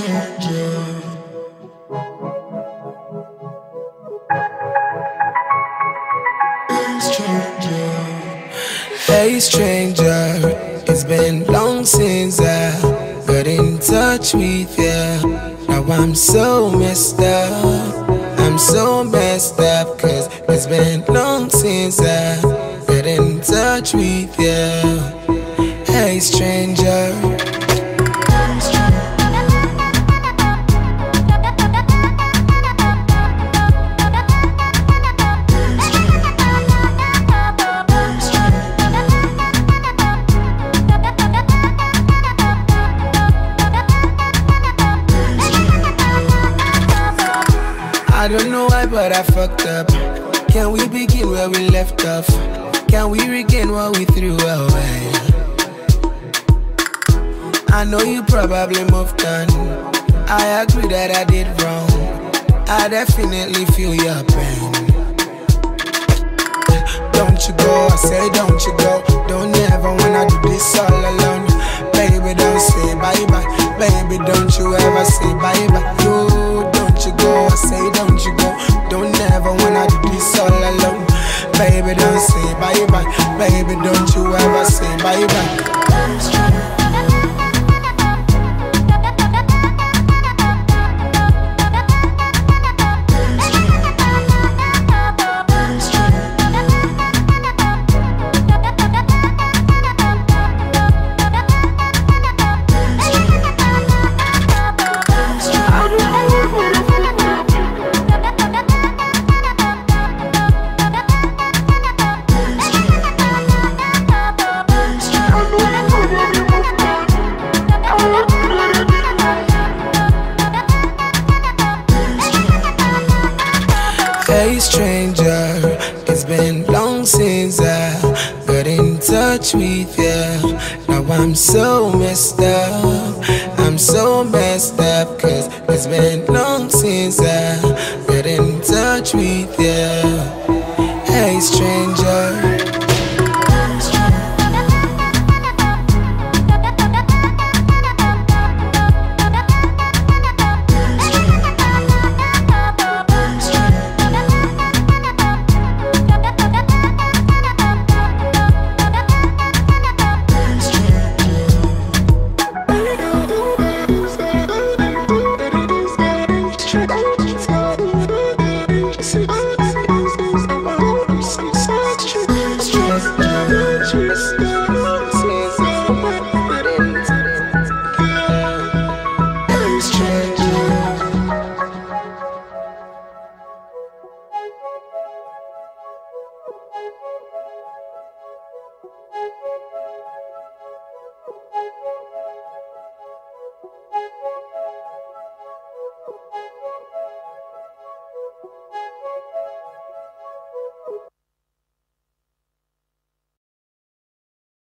Hey stranger, it's been long since I got in touch with you. Now I'm so messed up, I'm so messed up, cause it's been long since I got in touch with you. Hey stranger. I don't know why, but I fucked up. Can we begin where we left off? Can we regain what we threw away? I know you probably moved on. I agree that I did wrong. I definitely feel your pain. Don't you go, I say don't you go. Don't ever wanna do this all alone. Baby, don't say bye-bye. Baby, don't you ever say bye-bye. You, don't you go, I say don't you go. Don't ever wanna do this all alone. Baby, don't say bye-bye. Baby, don't you ever say bye-bye. Hey stranger, it's been long since I got in touch with you. Now I'm so messed up, I'm so messed up, cause it's been long since I got in touch with you.